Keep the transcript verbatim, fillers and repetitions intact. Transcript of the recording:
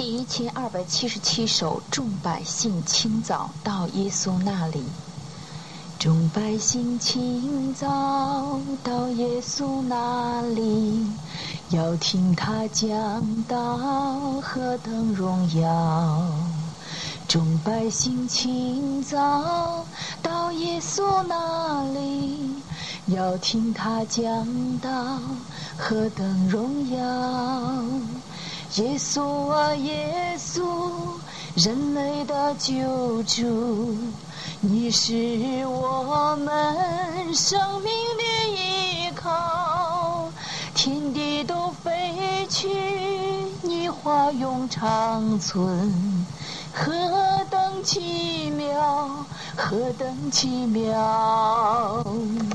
第一千二百七十七首，众百姓清早到耶稣那里。众百姓清早到耶稣那里，要听他讲道，何等荣耀！众百姓清早到耶稣那里，要听他讲道，何等荣耀！耶稣啊，耶稣，人类的救主，你是我们生命的依靠。天地都废去，你话永长存，何等奇妙，何等奇妙！